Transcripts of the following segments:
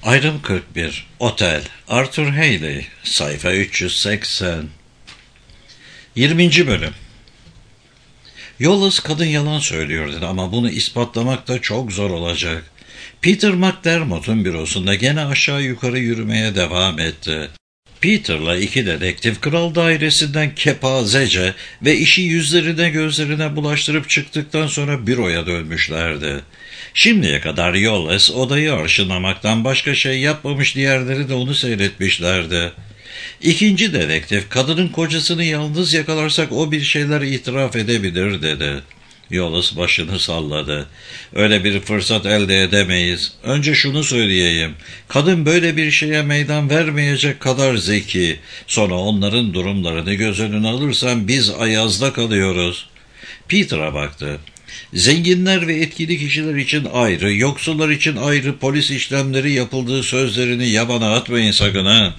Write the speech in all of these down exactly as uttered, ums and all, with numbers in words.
Ayrım kırk bir. Otel. Arthur Haley. Sayfa üç yüz seksen. yirminci bölüm. Wallace kadın yalan söylüyor dedi ama bunu ispatlamak da çok zor olacak. Peter McDermott'un bürosunda gene aşağı yukarı yürümeye devam etti. Peter'la iki dedektif kral dairesinden kepazece ve işi yüzlerine gözlerine bulaştırıp çıktıktan sonra büroya dönmüşlerdi. Şimdiye kadar Wallace odayı arşınlamaktan başka şey yapmamış, diğerleri de onu seyretmişlerdi. İkinci dedektif, kadının kocasını yalnız yakalarsak o bir şeyler itiraf edebilir dedi. Wallace başını salladı. Öyle bir fırsat elde edemeyiz. Önce şunu söyleyeyim. Kadın böyle bir şeye meydan vermeyecek kadar zeki. Sonra onların durumlarını göz önüne alırsan biz ayazda kalıyoruz. Peter'a baktı. Zenginler ve etkili kişiler için ayrı, yoksullar için ayrı polis işlemleri yapıldığı sözlerini yabana atmayın sakın ha.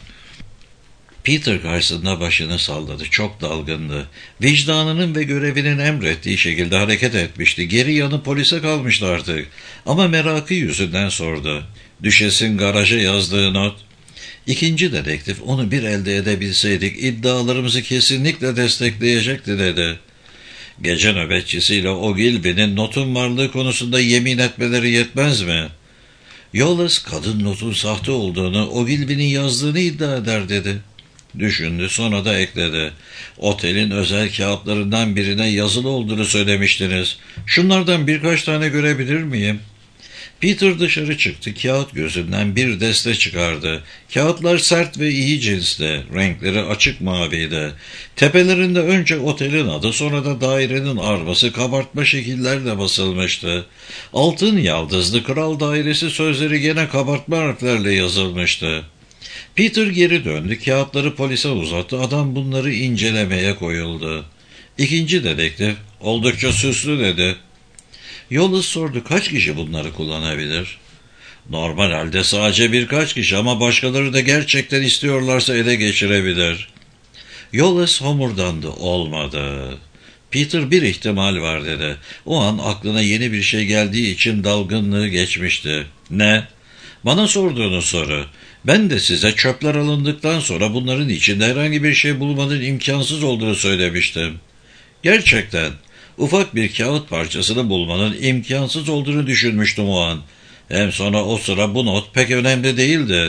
Peter karşısında başını salladı. Çok dalgındı. Vicdanının ve görevinin emrettiği şekilde hareket etmişti. Geri yanı polise kalmıştı artık. Ama merakı yüzünden sordu. Düşes'in garaja yazdığı not. İkinci dedektif, onu bir elde edebilseydik iddialarımızı kesinlikle destekleyecekti dedi. Gece nöbetçisiyle Ogilvy'nin notun varlığı konusunda yemin etmeleri yetmez mi? Wallace kadın notun sahte olduğunu, Ogilvy'nin yazdığını iddia eder dedi. Düşündü, sonra da ekledi. Otelin özel kağıtlarından birine yazılı olduğunu söylemiştiniz. Şunlardan birkaç tane görebilir miyim? Peter dışarı çıktı. Kağıt gözünden bir deste çıkardı. Kağıtlar sert ve iyi cinsti. Renkleri açık maviydi. Tepelerinde önce otelin adı, sonra da dairenin arması kabartma şekillerle basılmıştı. Altın yaldızlı kral dairesi sözleri gene kabartma harflerle yazılmıştı. Peter geri döndü. Kağıtları polise uzattı. Adam bunları incelemeye koyuldu. İkinci dedektif, oldukça süslü dedi. Wallace sordu, kaç kişi bunları kullanabilir? Normal halde sadece birkaç kişi ama başkaları da gerçekten istiyorlarsa ele geçirebilir. Wallace homurdandı. Olmadı. Peter bir ihtimal var dedi. O an aklına yeni bir şey geldiği için dalgınlığı geçmişti. Ne? Bana sorduğunuz soru. Ben de size çöpler alındıktan sonra bunların içinde herhangi bir şey bulmanın imkansız olduğunu söylemiştim. Gerçekten ufak bir kağıt parçasını bulmanın imkansız olduğunu düşünmüştüm o an. Hem sonra o sıra bu not pek önemli değildi.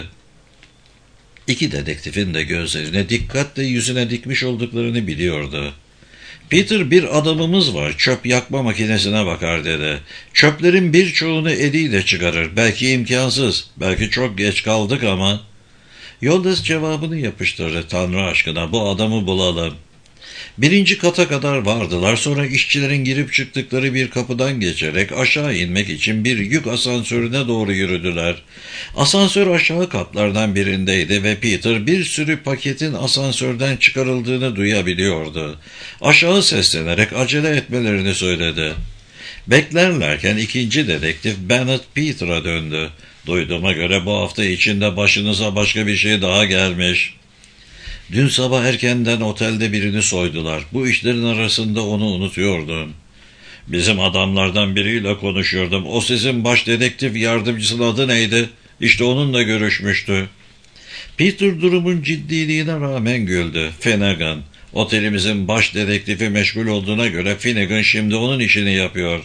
İki dedektifin de gözlerine dikkatle yüzüne dikmiş olduklarını biliyordu. Peter, bir adamımız var, çöp yakma makinesine bakar dedi. Çöplerin birçoğunu eliyle çıkarır. Belki imkansız, belki çok geç kaldık ama... Wallace cevabını yapıştırdı. Tanrı aşkına bu adamı bulalım. Birinci kata kadar vardılar, sonra işçilerin girip çıktıkları bir kapıdan geçerek aşağı inmek için bir yük asansörüne doğru yürüdüler. Asansör aşağı katlardan birindeydi ve Peter bir sürü paketin asansörden çıkarıldığını duyabiliyordu. Aşağı seslenerek acele etmelerini söyledi. Beklerlerken ikinci dedektif Bennett Peter'a döndü. Duyduğuma göre bu hafta içinde başınıza başka bir şey daha gelmiş. Dün sabah erkenden otelde birini soydular. Bu işlerin arasında onu unutuyordum. Bizim adamlardan biriyle konuşuyordum. O sizin baş dedektif yardımcısının adı neydi? İşte onunla görüşmüştü. Peter durumun ciddiliğine rağmen güldü. Finnegan. Otelimizin baş dedektifi meşgul olduğuna göre Finnegan şimdi onun işini yapıyor.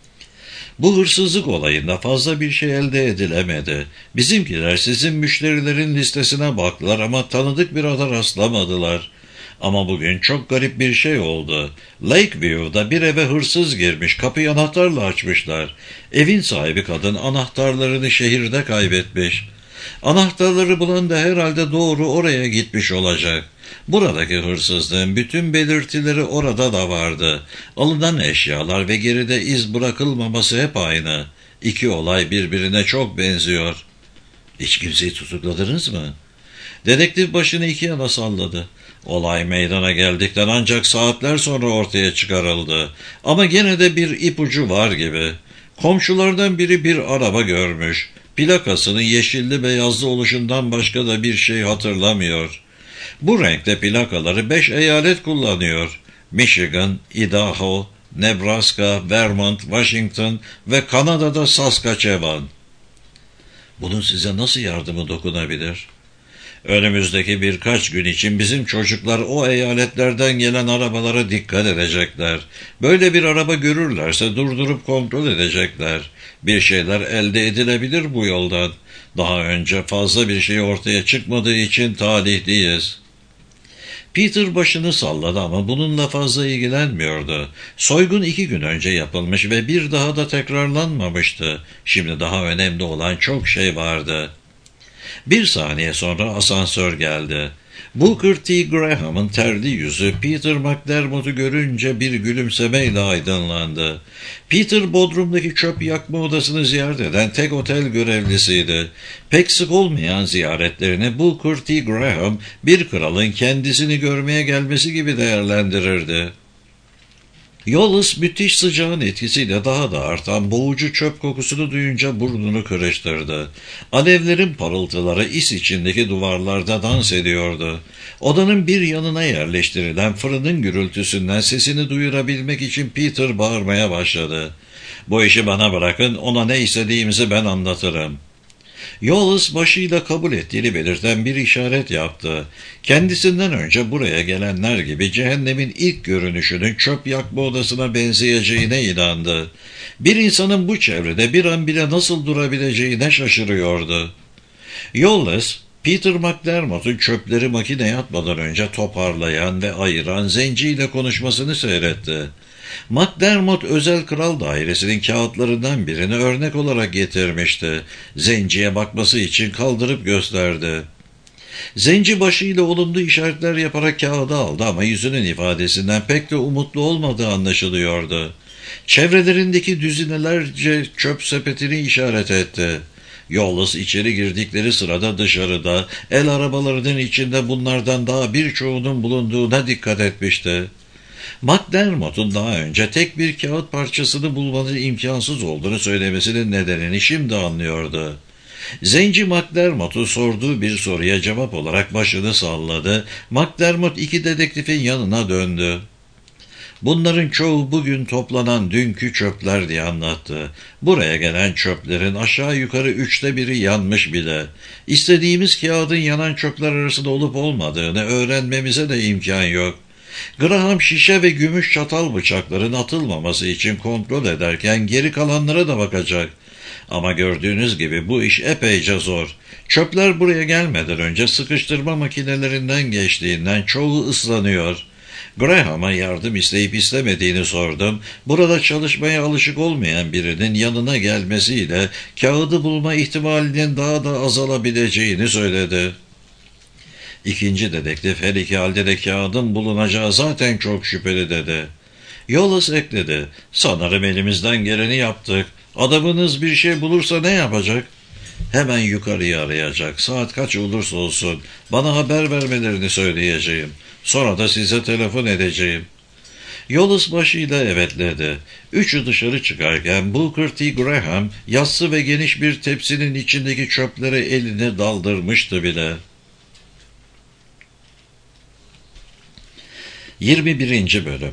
Bu hırsızlık olayında fazla bir şey elde edilemedi. Bizimkiler sizin müşterilerin listesine baktılar ama tanıdık bir ada rastlamadılar. Ama bugün çok garip bir şey oldu. Lakeview'da bir eve hırsız girmiş, kapıyı anahtarla açmışlar. Evin sahibi kadın anahtarlarını şehirde kaybetmiş. Anahtarları bulan da herhalde doğru oraya gitmiş olacak. Buradaki hırsızlığın bütün belirtileri orada da vardı. Alınan eşyalar ve geride iz bırakılmaması hep aynı. İki olay birbirine çok benziyor. Hiç kimseyi tutukladınız mı? Dedektif başını iki yana salladı. Olay meydana geldikten ancak saatler sonra ortaya çıkarıldı. Ama gene de bir ipucu var gibi. Komşulardan biri bir araba görmüş. Plakasının yeşilli beyazlı oluşundan başka da bir şey hatırlamıyor. Bu renkte plakaları beş eyalet kullanıyor. Michigan, Idaho, Nebraska, Vermont, Washington ve Kanada'da Saskatchewan. Bunun size nasıl yardımı dokunabilir? Önümüzdeki birkaç gün için bizim çocuklar o eyaletlerden gelen arabalara dikkat edecekler. Böyle bir araba görürlerse durdurup kontrol edecekler. Bir şeyler elde edilebilir bu yoldan. Daha önce fazla bir şey ortaya çıkmadığı için talihliyiz. Peter başını salladı ama bununla fazla ilgilenmiyordu. Soygun iki gün önce yapılmış ve bir daha da tekrarlanmamıştı. Şimdi daha önemli olan çok şey vardı. Bir saniye sonra asansör geldi. Booker T. Graham'ın terli yüzü Peter McDermott'u görünce bir gülümsemeyle aydınlandı. Peter Bodrum'daki çöp yakma odasını ziyaret eden tek otel görevlisiydi. Pek sık olmayan ziyaretlerini Booker T. Graham bir kralın kendisini görmeye gelmesi gibi değerlendirirdi. Wallace müthiş sıcağın etkisiyle daha da artan boğucu çöp kokusunu duyunca burnunu kırıştırdı. Alevlerin parıltıları is içindeki duvarlarda dans ediyordu. Odanın bir yanına yerleştirilen fırının gürültüsünden sesini duyurabilmek için Peter bağırmaya başladı. "Bu işi bana bırakın, ona ne istediğimizi ben anlatırım." Wallace başıyla kabul ettiğini belirten bir işaret yaptı. Kendisinden önce buraya gelenler gibi cehennemin ilk görünüşünün çöp yakma odasına benzeyeceğine inandı. Bir insanın bu çevrede bir an bile nasıl durabileceğine şaşırıyordu. Wallace, Peter McDermott'un çöpleri makineye atmadan önce toparlayan ve ayıran zenciyle konuşmasını seyretti. McDermott özel kral dairesinin kağıtlarından birini örnek olarak getirmişti. Zenciye bakması için kaldırıp gösterdi. Zenci başıyla olumlu işaretler yaparak kağıdı aldı ama yüzünün ifadesinden pek de umutlu olmadığı anlaşılıyordu. Çevrelerindeki düzinelerce çöp sepetini işaret etti. Wallace içeri girdikleri sırada dışarıda, el arabalarının içinde bunlardan daha birçoğunun bulunduğuna dikkat etmişti. McDermott'un daha önce tek bir kağıt parçasını bulmanın imkansız olduğunu söylemesinin nedenini şimdi anlıyordu. Zenci McDermott'un sorduğu bir soruya cevap olarak başını salladı. McDermott iki dedektifin yanına döndü. "Bunların çoğu bugün toplanan dünkü çöpler" diye anlattı. "Buraya gelen çöplerin aşağı yukarı üçte biri yanmış bile. İstediğimiz kağıdın yanan çöpler arasında olup olmadığını öğrenmemize de imkan yok. Graham şişe ve gümüş çatal bıçakların atılmaması için kontrol ederken geri kalanlara da bakacak. Ama gördüğünüz gibi bu iş epeyce zor. Çöpler buraya gelmeden önce sıkıştırma makinelerinden geçtiğinden çoğu ıslanıyor. Graham'a yardım isteyip istemediğini sordum. Burada çalışmaya alışık olmayan birinin yanına gelmesiyle kağıdı bulma ihtimalinin daha da azalabileceğini söyledi. İkinci dedektif her iki halde de kağıdın bulunacağı zaten çok şüpheli dedi. Wallace ekledi. "Sanırım elimizden geleni yaptık. Adamınız bir şey bulursa ne yapacak?" "Hemen yukarıyı arayacak. Saat kaç olursa olsun bana haber vermelerini söyleyeceğim. Sonra da size telefon edeceğim." Wallace başıyla evetledi. Üçü dışarı çıkarken Booker T. Graham yassı ve geniş bir tepsinin içindeki çöplere elini daldırmıştı bile. yirmi birinci Bölüm.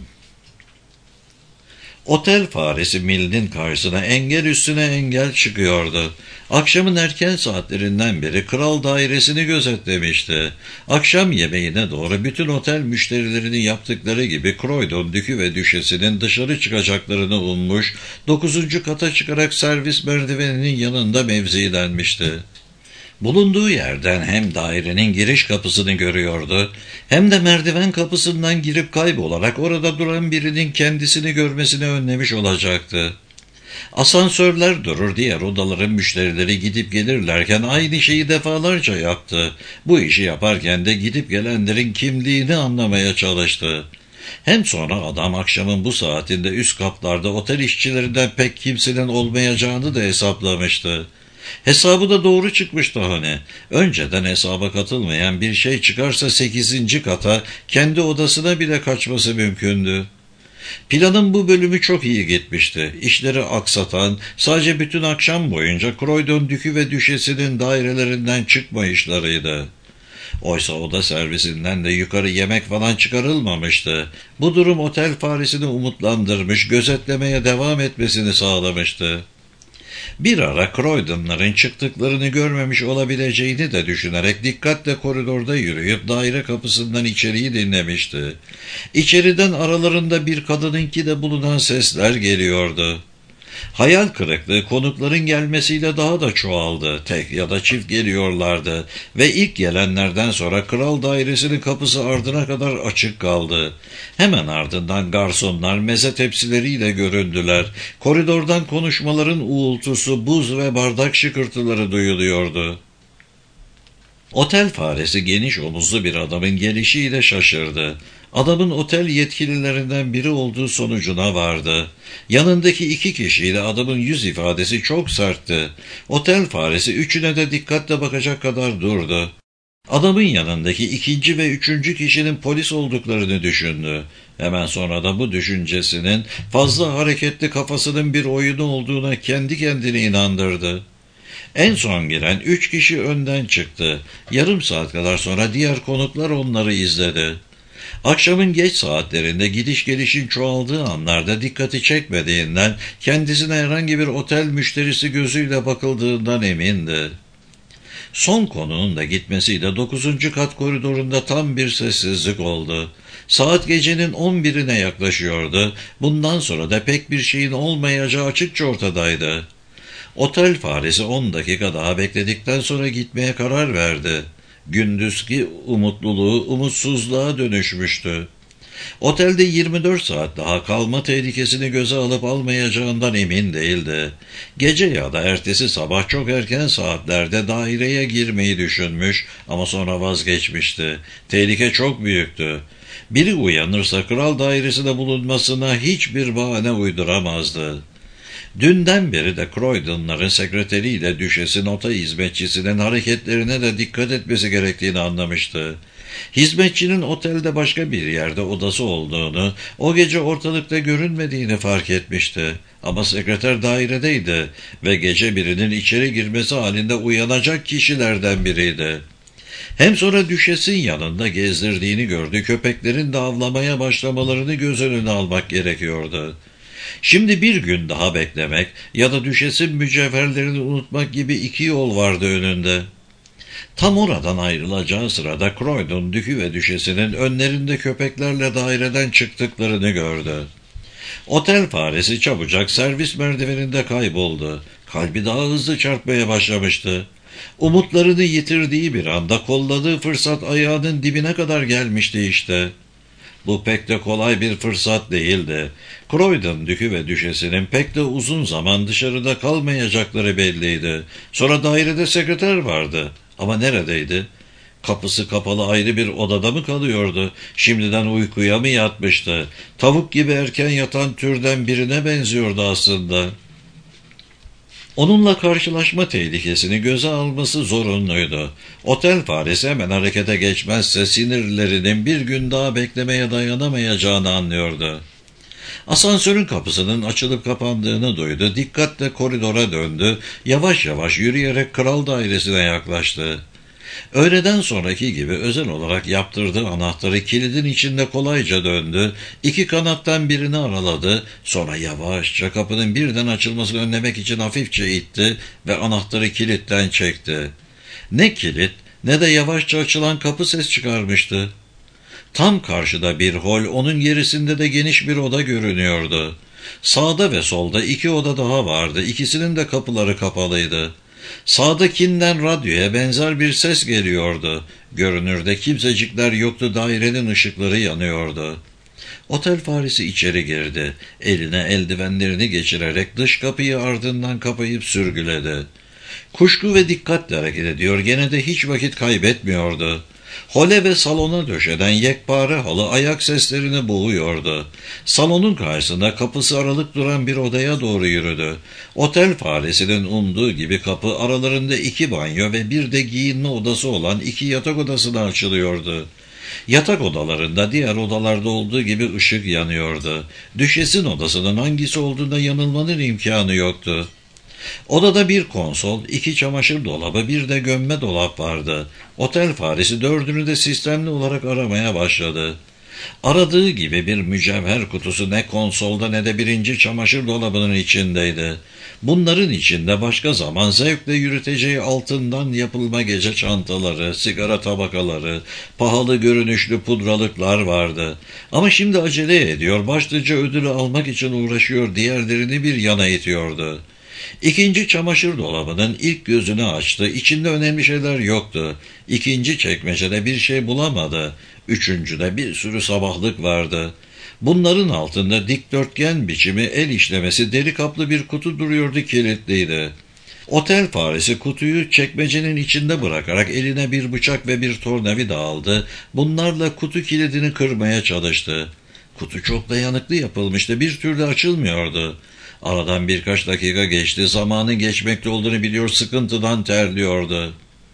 Otel faresi Mill'in karşısına engel üstüne engel çıkıyordu. Akşamın erken saatlerinden beri kral dairesini gözetlemişti. Akşam yemeğine doğru bütün otel müşterilerinin yaptıkları gibi Croydon Dükü ve Düşesi'nin dışarı çıkacaklarını ummuş, dokuzuncu kata çıkarak servis merdiveninin yanında mevzilenmişti. Bulunduğu yerden hem dairenin giriş kapısını görüyordu, hem de merdiven kapısından girip kaybolarak orada duran birinin kendisini görmesini önlemiş olacaktı. Asansörler durur, diğer odaların müşterileri gidip gelirlerken aynı şeyi defalarca yaptı. Bu işi yaparken de gidip gelenlerin kimliğini anlamaya çalıştı. Hem sonra adam akşamın bu saatinde üst katlarda otel işçilerinden pek kimsenin olmayacağını da hesaplamıştı. Hesabı da doğru çıkmıştı hani. Önceden hesaba katılmayan bir şey çıkarsa sekizinci kata kendi odasına bile kaçması mümkündü. Planın bu bölümü çok iyi gitmişti. İşleri aksatan, sadece bütün akşam boyunca Croydon Dükü ve Düşesi'nin dairelerinden çıkmayışlarıydı. Oysa oda servisinden de yukarı yemek falan çıkarılmamıştı. Bu durum otel faresini umutlandırmış, gözetlemeye devam etmesini sağlamıştı. Bir ara Croydon'ların çıktıklarını görmemiş olabileceğini de düşünerek dikkatle koridorda yürüyüp daire kapısından içeriği dinlemişti. İçeriden aralarında bir kadınınki de bulunan sesler geliyordu. Hayal kırıklığı konukların gelmesiyle daha da çoğaldı. Tek ya da çift geliyorlardı ve ilk gelenlerden sonra kral dairesinin kapısı ardına kadar açık kaldı. Hemen ardından garsonlar meze tepsileriyle göründüler. Koridordan konuşmaların uğultusu, buz ve bardak şıkırtıları duyuluyordu. Otel faresi geniş omuzlu bir adamın gelişiyle şaşırdı. Adamın otel yetkililerinden biri olduğu sonucuna vardı. Yanındaki iki kişiyle adamın yüz ifadesi çok sertti. Otel faresi üçüne de dikkatle bakacak kadar durdu. Adamın yanındaki ikinci ve üçüncü kişinin polis olduklarını düşündü. Hemen sonra da bu düşüncesinin fazla hareketli kafasının bir oyunu olduğuna kendi kendine inandırdı. En son giren üç kişi önden çıktı. Yarım saat kadar sonra diğer konuklar onları izledi. Akşamın geç saatlerinde gidiş gelişin çoğaldığı anlarda dikkati çekmediğinden kendisine herhangi bir otel müşterisi gözüyle bakıldığından emindi. Son konunun da gitmesiyle dokuzuncu kat koridorunda tam bir sessizlik oldu. Saat gecenin on birine yaklaşıyordu. Bundan sonra da pek bir şeyin olmayacağı açıkça ortadaydı. Otel faresi on dakika daha bekledikten sonra gitmeye karar verdi. Gündüzki umutluluğu umutsuzluğa dönüşmüştü. Otelde yirmi dört saat daha kalma tehlikesini göze alıp almayacağından emin değildi. Gece ya da ertesi sabah çok erken saatlerde daireye girmeyi düşünmüş ama sonra vazgeçmişti. Tehlike çok büyüktü. Biri uyanırsa kral dairesinde bulunmasına hiçbir bahane uyduramazdı. Dünden beri de Croydon'ların sekreteriyle düşesin ota hizmetçisinin hareketlerine de dikkat etmesi gerektiğini anlamıştı. Hizmetçinin otelde başka bir yerde odası olduğunu, o gece ortalıkta görünmediğini fark etmişti. Ama sekreter dairedeydi ve gece birinin içeri girmesi halinde uyanacak kişilerden biriydi. Hem sonra düşesin yanında gezdirdiğini gördü, köpeklerin de avlamaya başlamalarını göz önüne almak gerekiyordu. Şimdi bir gün daha beklemek ya da düşesin mücevherlerini unutmak gibi iki yol vardı önünde. Tam oradan ayrılacağı sırada Croydon dükü ve düşesinin önlerinde köpeklerle daireden çıktıklarını gördü. Otel faresi çabucak servis merdiveninde kayboldu. Kalbi daha hızlı çarpmaya başlamıştı. Umutlarını yitirdiği bir anda kolladığı fırsat ayağının dibine kadar gelmişti işte. Bu pek de kolay bir fırsat değildi. Croydon dükü ve düşesinin pek de uzun zaman dışarıda kalmayacakları belliydi. Sonra dairede sekreter vardı. Ama neredeydi? Kapısı kapalı ayrı bir odada mı kalıyordu? Şimdiden uykuya mı yatmıştı? Tavuk gibi erken yatan türden birine benziyordu aslında. Onunla karşılaşma tehlikesini göze alması zorunluydu. Otel faresi hemen harekete geçmezse sinirlerinin bir gün daha beklemeye dayanamayacağını anlıyordu. Asansörün kapısının açılıp kapandığını duydu. Dikkatle koridora döndü. Yavaş yavaş yürüyerek kral dairesine yaklaştı. Öğleden sonraki gibi özel olarak yaptırdığı anahtarı kilidin içinde kolayca döndü. İki kanattan birini araladı. Sonra yavaşça kapının birden açılmasını önlemek için hafifçe itti ve anahtarı kilitten çekti. Ne kilit ne de yavaşça açılan kapı ses çıkarmıştı. Tam karşıda bir hol, onun gerisinde de geniş bir oda görünüyordu. Sağda ve solda iki oda daha vardı. İkisinin de kapıları kapalıydı. Sağdakinden radyoya benzer bir ses geliyordu. Görünürde kimsecikler yoktu, dairenin ışıkları yanıyordu. Otel faresi içeri girdi. Eline eldivenlerini geçirerek dış kapıyı ardından kapayıp sürgüledi. Kuşku ve dikkatle hareket ediyor, gene de hiç vakit kaybetmiyordu. Hole ve salona döşeden yekpare halı ayak seslerini boğuyordu. Salonun karşısında kapısı aralık duran bir odaya doğru yürüdü. Otel faresinin umduğu gibi kapı aralarında iki banyo ve bir de giyinme odası olan iki yatak odasına açılıyordu. Yatak odalarında diğer odalarda olduğu gibi ışık yanıyordu. Düşesin odasının hangisi olduğunda yanılmanın imkanı yoktu. Odada bir konsol, iki çamaşır dolabı, bir de gömme dolap vardı. Otel faresi dördünü de sistemli olarak aramaya başladı. Aradığı gibi bir mücevher kutusu ne konsolda ne de birinci çamaşır dolabının içindeydi. Bunların içinde başka zaman zevkle yürüteceği altından yapılma gece çantaları, sigara tabakaları, pahalı görünüşlü pudralıklar vardı. Ama şimdi acele ediyor, başlıca ödülü almak için uğraşıyor, diğerlerini bir yana itiyordu. İkinci çamaşır dolabının ilk gözünü açtı. İçinde önemli şeyler yoktu. İkinci çekmecede bir şey bulamadı. Üçüncüde bir sürü sabahlık vardı. Bunların altında dikdörtgen biçimi el işlemesi deri kaplı bir kutu duruyordu, kilitliydi. Otel faresi kutuyu çekmecenin içinde bırakarak eline bir bıçak ve bir tornavida aldı. Bunlarla kutu kilidini kırmaya çalıştı. Kutu çok dayanıklı yapılmıştı, bir türlü açılmıyordu. Aradan birkaç dakika geçti. Zamanın geçmekte olduğunu biliyor, sıkıntıdan terliyordu.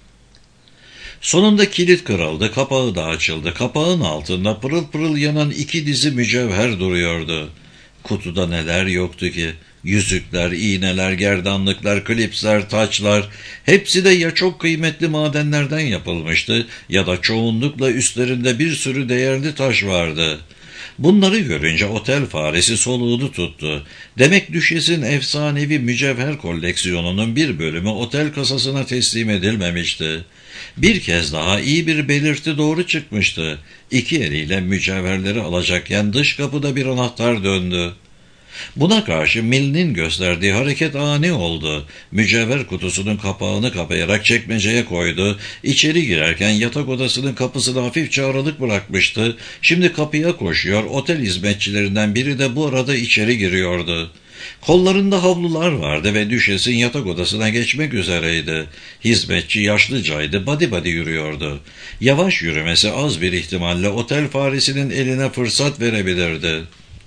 Sonunda kilit kırıldı, kapağı da açıldı. Kapağın altında pırıl pırıl yanan iki dizi mücevher duruyordu. Kutuda neler yoktu ki? Yüzükler, iğneler, gerdanlıklar, klipsler, taçlar, hepsi de ya çok kıymetli madenlerden yapılmıştı ya da çoğunlukla üstlerinde bir sürü değerli taş vardı. Bunları görünce otel faresi soluğunu tuttu. Demek düşesin efsanevi mücevher koleksiyonunun bir bölümü otel kasasına teslim edilmemişti. Bir kez daha iyi bir belirti doğru çıkmıştı. İki eliyle mücevherleri alacakken dış kapıda bir anahtar döndü. Buna karşı Mill'in gösterdiği hareket ani oldu. Mücevher kutusunun kapağını kapayarak çekmeceye koydu. İçeri girerken yatak odasının kapısını hafifçe aralık bırakmıştı. Şimdi kapıya koşuyor, otel hizmetçilerinden biri de bu arada içeri giriyordu. Kollarında havlular vardı ve düşesin yatak odasına geçmek üzereydi. Hizmetçi yaşlıcaydı, badi badi yürüyordu. Yavaş yürümesi az bir ihtimalle otel faresinin eline fırsat verebilirdi.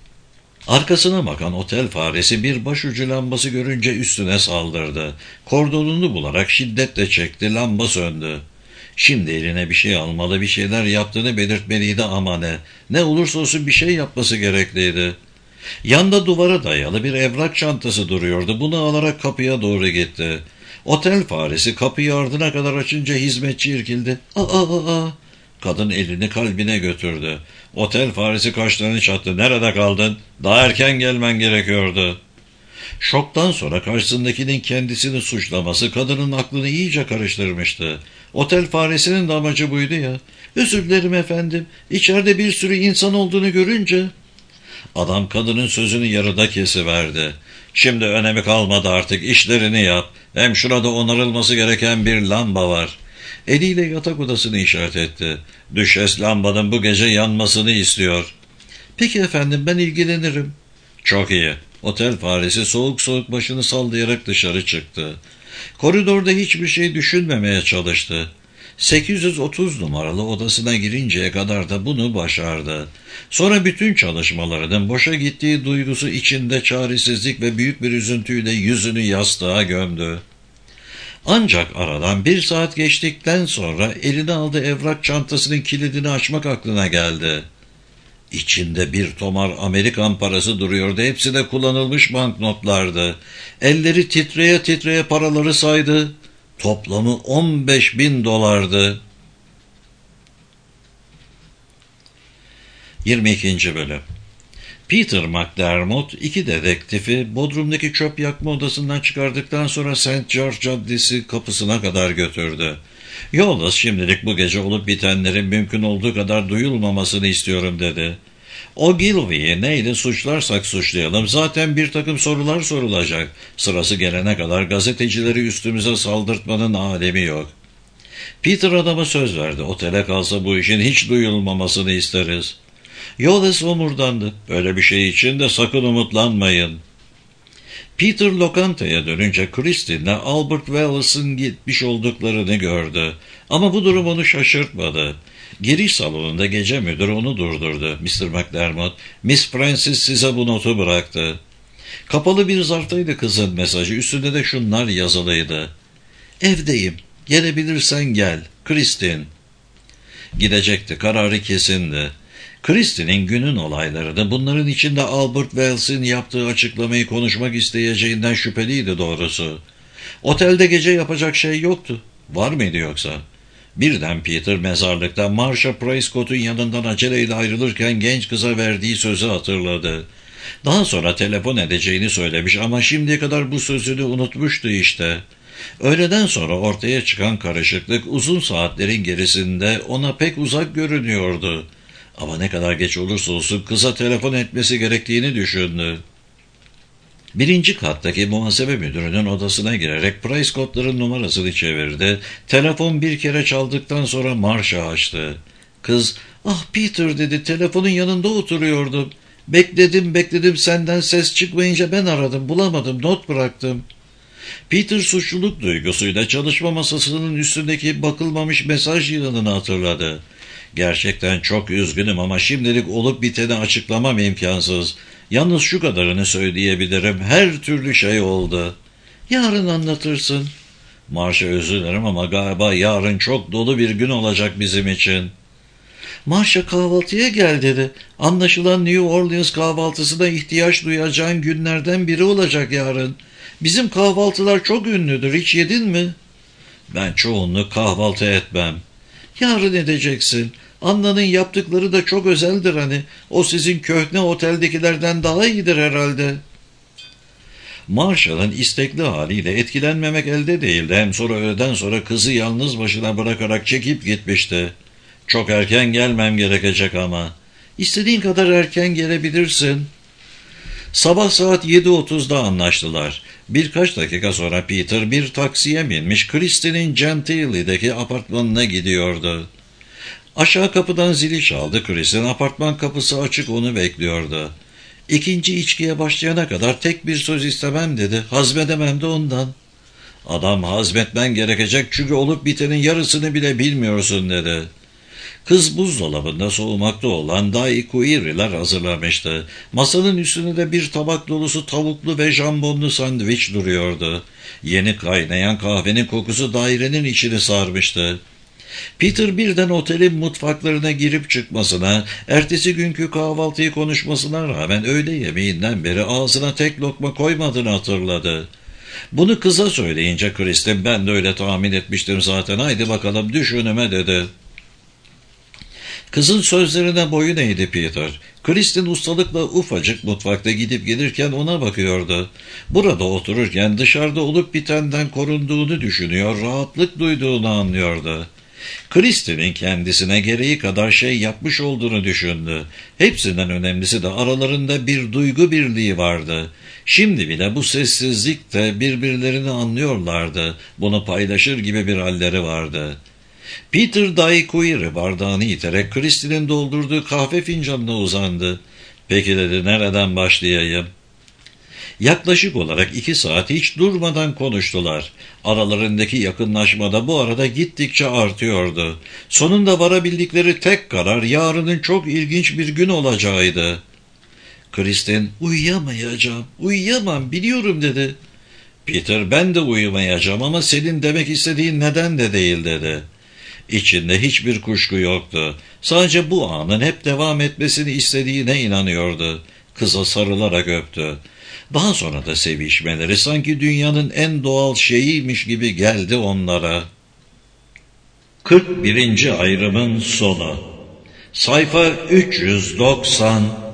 Arkasına bakan otel faresi bir başucu lambası görünce üstüne saldırdı. Kordonunu bularak şiddetle çekti, lamba söndü. Şimdi eline bir şey almalı, bir şeyler yaptığını belirtmeliydi ama ne? Ne olursa olsun bir şey yapması gerekliydi. Yanda duvara dayalı bir evrak çantası duruyordu. Bunu alarak kapıya doğru gitti. Otel faresi kapıyı ardına kadar açınca hizmetçi irkildi. Aa, aa, aa. Kadın elini kalbine götürdü. Otel faresi kaşlarını çattı. Nerede kaldın? Daha erken gelmen gerekiyordu. Şoktan sonra karşısındakinin kendisini suçlaması kadının aklını iyice karıştırmıştı. Otel faresinin de amacı buydu ya. Özür dilerim efendim. İçeride bir sürü insan olduğunu görünce... Adam kadının sözünü yarıda kesiverdi. Şimdi önemi kalmadı artık, işlerini yap. Hem şurada onarılması gereken bir lamba var. Eliyle yatak odasını işaret etti. Düşes lambanın bu gece yanmasını istiyor. Peki efendim, ben ilgilenirim. Çok iyi. Otel faresi soğuk soğuk başını sallayarak dışarı çıktı. Koridorda hiçbir şey düşünmemeye çalıştı. sekiz yüz otuz numaralı odasına girinceye kadar da bunu başardı. Sonra bütün çalışmalarının boşa gittiği duygusu içinde çaresizlik ve büyük bir üzüntüyle yüzünü yastığa gömdü. Ancak aradan bir saat geçtikten sonra eline aldığı evrak çantasının kilidini açmak aklına geldi. İçinde bir tomar Amerikan parası duruyordu. Hepsi de kullanılmış banknotlardı. Elleri titreye titreye paraları saydı. Toplamı on beş bin dolardı. yirmi ikinci bölüm. Peter McDermott iki dedektifi Bodrum'daki çöp yakma odasından çıkardıktan sonra Saint George Caddesi kapısına kadar götürdü. Yolunuz şimdilik bu gece olup bitenlerin mümkün olduğu kadar duyulmamasını istiyorum dedi. O Gilvey'i neyle suçlarsak suçlayalım, zaten bir takım sorular sorulacak. Sırası gelene kadar gazetecileri üstümüze saldırtmanın alemi yok. Peter adama söz verdi. Otele kalsa bu işin hiç duyulmamasını isteriz. Yoles omurdandı. Böyle bir şey için de sakın umutlanmayın. Peter lokantaya dönünce Kristin'le Albert Wallace'ın gitmiş olduklarını gördü. Ama bu durum onu şaşırtmadı. Giriş salonunda gece müdürü onu durdurdu. mister McDermott, Miss Francis size bu notu bıraktı. Kapalı bir zarftaydı kızın mesajı. Üstünde de şunlar yazılıydı. Evdeyim. Gelebilirsen gel. Kristin. Gidecekti. Kararı kesindi. Kristin'in günün olaylarını, bunların içinde Albert Wells'in yaptığı açıklamayı konuşmak isteyeceğinden şüpheliydi doğrusu. Otelde gece yapacak şey yoktu. Var mıydı yoksa? Birden Peter mezarlıkta Marcia Prescott'un yanından aceleyle ayrılırken genç kıza verdiği sözü hatırladı. Daha sonra telefon edeceğini söylemiş ama şimdiye kadar bu sözünü unutmuştu işte. Öğleden sonra ortaya çıkan karışıklık uzun saatlerin gerisinde ona pek uzak görünüyordu. Ama ne kadar geç olursa olsun kıza telefon etmesi gerektiğini düşündü. Birinci kattaki muhasebe müdürünün odasına girerek Prescott'ların numarasını çevirdi. Telefon bir kere çaldıktan sonra Marcia açtı. Kız, "Ah Peter," dedi, "telefonun yanında oturuyordum. Bekledim bekledim, senden ses çıkmayınca ben aradım, bulamadım, not bıraktım." Peter suçluluk duygusuyla çalışma masasının üstündeki bakılmamış mesaj yığınını hatırladı. "Gerçekten çok üzgünüm ama şimdilik olup biteni açıklamam imkansız. Yalnız şu kadarını söyleyebilirim, her türlü şey oldu." "Yarın anlatırsın." "Marcia, özür dilerim ama galiba yarın çok dolu bir gün olacak bizim için." "Marcia kahvaltıya gel," dedi. "Anlaşılan New Orleans kahvaltısına ihtiyaç duyacağın günlerden biri olacak yarın. Bizim kahvaltılar çok ünlüdür, hiç yedin mi?" "Ben çoğunluk kahvaltı etmem." "Yarın edeceksin. Anna'nın yaptıkları da çok özeldir hani. O sizin köhne oteldekilerden daha iyidir herhalde." Marshall'ın istekli haliyle etkilenmemek elde değildi. Hem sonra öğleden sonra kızı yalnız başına bırakarak çekip gitmişti. "Çok erken gelmem gerekecek ama." "İstediğin kadar erken gelebilirsin." Sabah saat yedi otuzda anlaştılar. Birkaç dakika sonra Peter bir taksiye binmiş Christie'nin Gentilly'deki apartmanına gidiyordu. Aşağı kapıdan zili çaldı. Chris'in apartman kapısı açık, onu bekliyordu. "İkinci içkiye başlayana kadar tek bir söz istemem," dedi. "Hazmedemem de ondan." "Adam, hazmetmen gerekecek çünkü olup bitenin yarısını bile bilmiyorsun," dedi. Kız buzdolabında soğumakta olan daiquiiriler hazırlamıştı. Masanın üstünde bir tabak dolusu tavuklu ve jambonlu sandviç duruyordu. Yeni kaynayan kahvenin kokusu dairenin içini sarmıştı. Peter birden otelin mutfaklarına girip çıkmasına, ertesi günkü kahvaltıyı konuşmasına rağmen öğle yemeğinden beri ağzına tek lokma koymadığını hatırladı. Bunu kıza söyleyince Kristen, "Ben de öyle tahmin etmiştim zaten, haydi bakalım düş önüme," dedi. Kızın sözlerine boyun eğdi Peter. Kristen ustalıkla ufacık mutfakta gidip gelirken ona bakıyordu. Burada otururken dışarıda olup bitenden korunduğunu düşünüyor, rahatlık duyduğunu anlıyordu. Kristen'in kendisine gereği kadar şey yapmış olduğunu düşündü. Hepsinden önemlisi de aralarında bir duygu birliği vardı. Şimdi bile bu sessizlikte birbirlerini anlıyorlardı. Bunu paylaşır gibi bir halleri vardı. Peter daiquiri bardağını iterek Kristen'in doldurduğu kahve fincanına uzandı. "Peki," dedi, "nereden başlayayım?" Yaklaşık olarak iki saat hiç durmadan konuştular. Aralarındaki yakınlaşma da bu arada gittikçe artıyordu. Sonunda varabildikleri tek karar yarının çok ilginç bir gün olacağıydı. Kristen, "Uyuyamayacağım, uyuyamam, biliyorum," dedi. Peter, "Ben de uyumayacağım ama senin demek istediğin neden de değil," dedi. İçinde hiçbir kuşku yoktu. Sadece bu anın hep devam etmesini istediğine inanıyordu. Kıza sarılarak öptü. Daha sonra da sevişmeleri sanki dünyanın en doğal şeyiymiş gibi geldi onlara. kırk birinci ayrımın sonu. Sayfa üç yüz doksan